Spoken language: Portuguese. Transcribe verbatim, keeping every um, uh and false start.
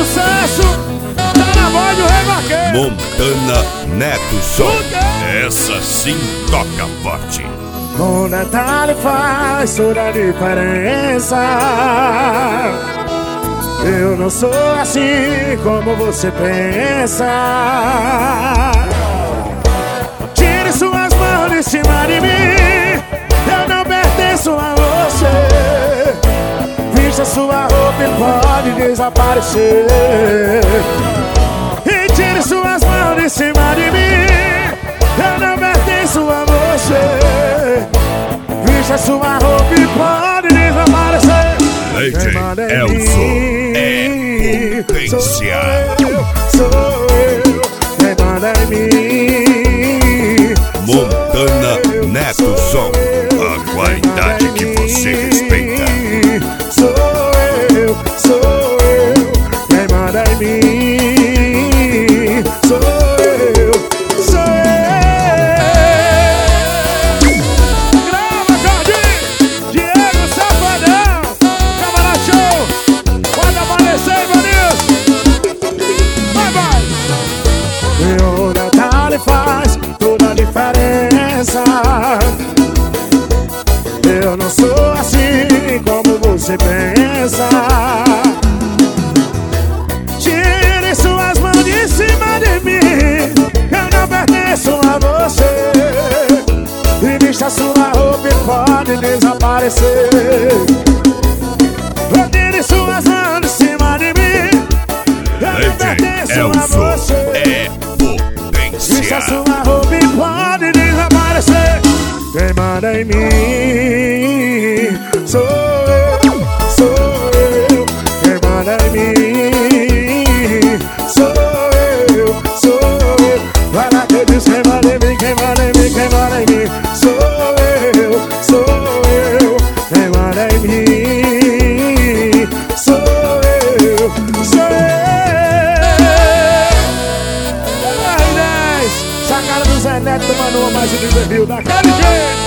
sucesso, tá na voz do Rei Vaqueiro. Montana Neto Som, essa sim toca forte. O detalhe faz toda a diferença. Eu não sou assim como você pensa. Tire suas mãos de cima de mim, eu não pertenço a você. Vista sua roupa e pode desaparecer. E tire suas mãos de cima de mim, eu não pertenço a você. Vista sua roupa e pode desaparecer. Leite Elzo é potência. Sou eu, quem manda em mim. Montana Neto Som, a qualidade que você respeita. Sou eu, sou eu, quem manda em mim. Sou eu, sou eu. Grava, Jorginho, Diego Safadão, Camarada Show. Pode aparecer, Ivanilson. Vai, vai. Meu detalhe faz toda a diferença. Eu não sou assim como você pensa. Tire suas mãos de cima de mim, eu não pertenço a você. E vista sua roupa e pode desaparecer. Tire suas mãos de cima de mim, eu não pertenço a você. É Vista potência. sua roupa e pode desaparecer. Quem manda em mim sou eu, sou eu. Quem manda em mim sou eu, sou eu. Vai lá que diz quem manda em mim, quem manda em mim, quem manda em mim. Sou eu, sou eu. Quem manda em mim sou eu, sou eu. Sacada do Zé Neto tomando uma mais um desafio daquele jeito.